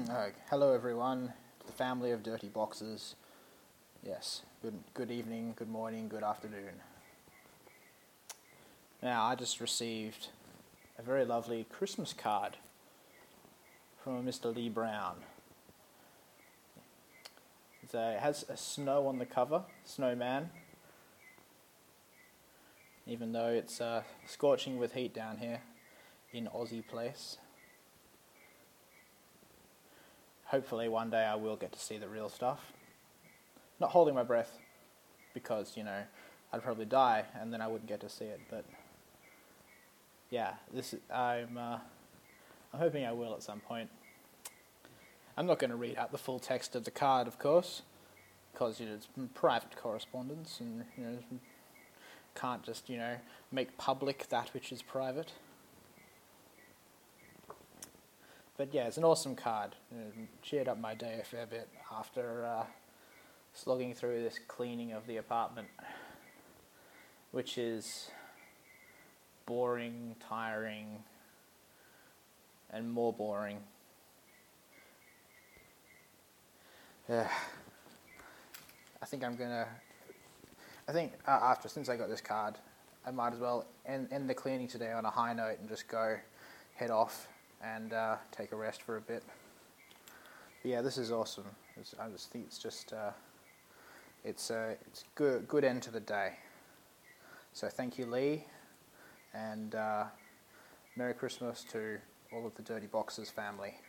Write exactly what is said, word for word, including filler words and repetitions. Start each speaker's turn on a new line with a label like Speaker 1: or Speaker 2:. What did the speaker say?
Speaker 1: Uh, hello everyone, the family of dirty boxes. Yes, good good evening, good morning, good afternoon. Now, I just received a very lovely Christmas card from Mister Lee Brown. It's a, it has a snow on the cover, snowman, even though it's uh, scorching with heat down here in Aussie place. Hopefully one day I will get to see the real stuff. Not holding my breath, because, you know, I'd probably die and then I wouldn't get to see it, but yeah, this is, I'm uh, I'm hoping I will at some point. I'm not going to read out the full text of the card, of course, because, you know, it's private correspondence, and, you know, can't just, you know, make public that which is private. But yeah, it's an awesome card. It cheered up my day a fair bit after uh, slogging through this cleaning of the apartment, which is boring, tiring, and more boring. Yeah. I think I'm gonna. I think uh, after since I got this card, I might as well end, end the cleaning today on a high note and just go head off and uh, take a rest for a bit. But yeah, this is awesome. It's, I just think it's just uh, it's uh, it's good good end to the day. So thank you, Lee, and uh, Merry Christmas to all of the Dirty Boxes family.